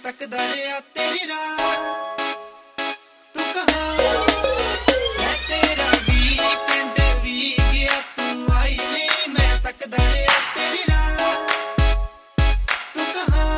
तकदा रहा तेरी राह। तू कहाँ मैं तेरा वीकेंड भी गया, तू आई नहीं मैं तकदा रहा तेरी राह। तू कहाँ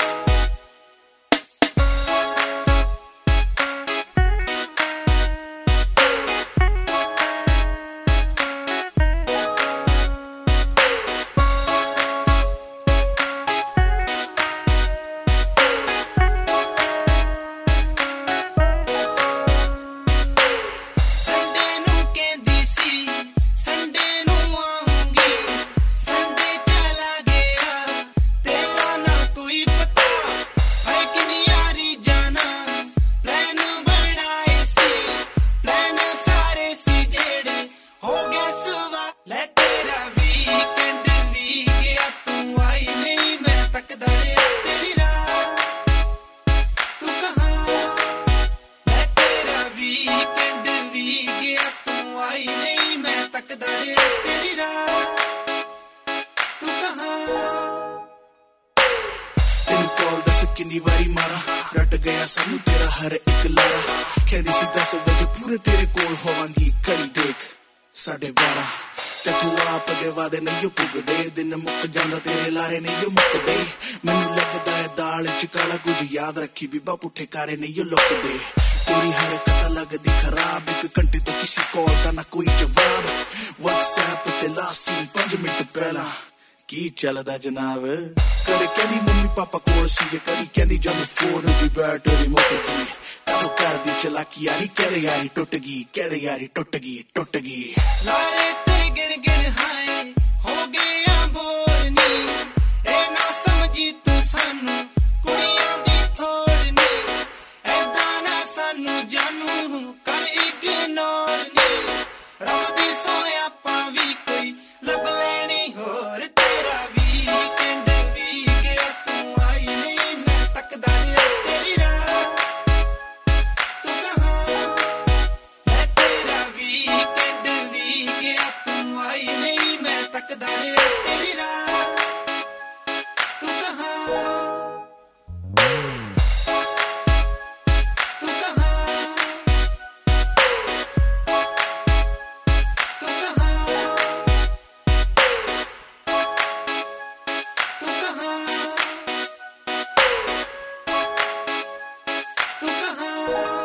किन्नी वारी मारा रट गया सानू तेरा हर एक लारा। कहंदी सी 10 बजे पूरे तेरे कोल होवांगी, कड़ी देख 12:30 ते तू आप दे वादे नहीं पुगदे, दिन मुक जांदा तेरे लारे नहीं मुकदे। मैनू लगदा है दाल च काला कुछ याद रखी बीबा, पुठे कारे नहीं लुकदे। तेरी हरकत लगदी खराब, 1 घंटे तो किसी कॉल दा ना कोई जवाब। व्हाट्सएप ते लास्ट सीन 5 मिनट पहला की चलदा जनाब। कदे कहंदी मम्मी पापा कोल सीगे, कदी कहंदी जानू फोन दी बैटरी मुक गई। कदों करदी चलाकी यारी, कहदे यारी टुट गई, कहदे यारी टुट गई टुट गई। लारे तेरे गिण गिण हाय हो गया बोर नी, ए ना समझी तू सानू कुड़ियां दी थोड़ नी। ऐदा ना सानू जानू कर इग्नोर नी, रब दी सोया पावी कोई लब लेनी होर। तेरा वीकेंड भी गया, तू आई नहीं मैं तकदा रहा तेरी राह। तू कहाँ मैं तेरा वीकेंड भी गया, तू आई नहीं मैं तकदा रहा तेरी राह। तू कहाँ तू कहाँ तू कहाँ तू कहाँ